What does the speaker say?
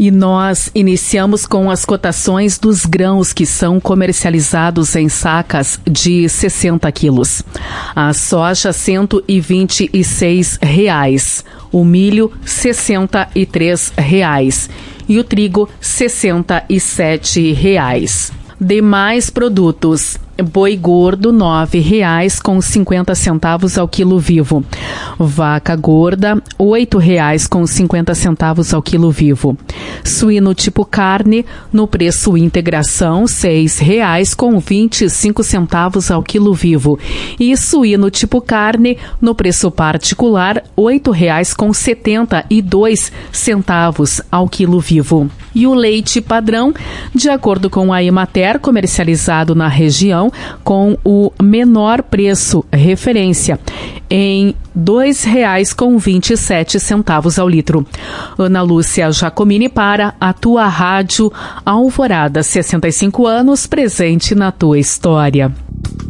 E nós iniciamos com as cotações dos grãos que são comercializados em sacas de 60 quilos. A soja, R$ 126, o milho, R$ 63 e o trigo, R$ 67. Demais produtos. Boi gordo, R$ 9,50 ao quilo vivo. Vaca gorda, R$ 8,50 ao quilo vivo. Suíno tipo carne, no preço integração, R$ 6,25 ao quilo vivo. E suíno tipo carne, no preço particular, R$ 8,72 ao quilo vivo. E o leite padrão, de acordo com a Emater, comercializado na região, com o menor preço referência em R$ 2,27 ao litro. Ana Lúcia Jacomini para a tua Rádio Alvorada, 65 anos, presente na tua história.